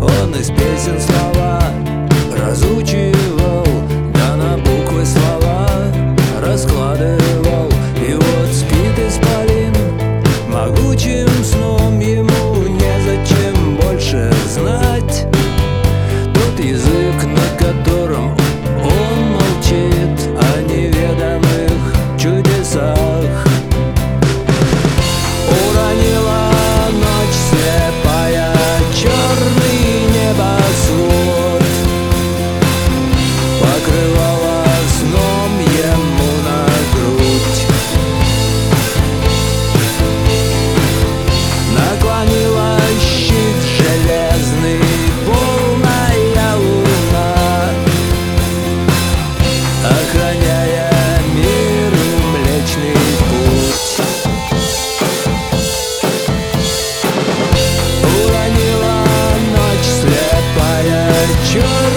Он из песен слова разучивал, да на буквы слова раскладывал. И вот спит исполин могучим сном, ему незачем больше знать тот язык, на котором он молчит о неведомых чудесах. Уронила ночь слепая черный небосвод, покрывала сном ему на грудь. Наклонила щит железный, полная луна, охраняя мир и Млечный Путь. Уронила ночь слепая черная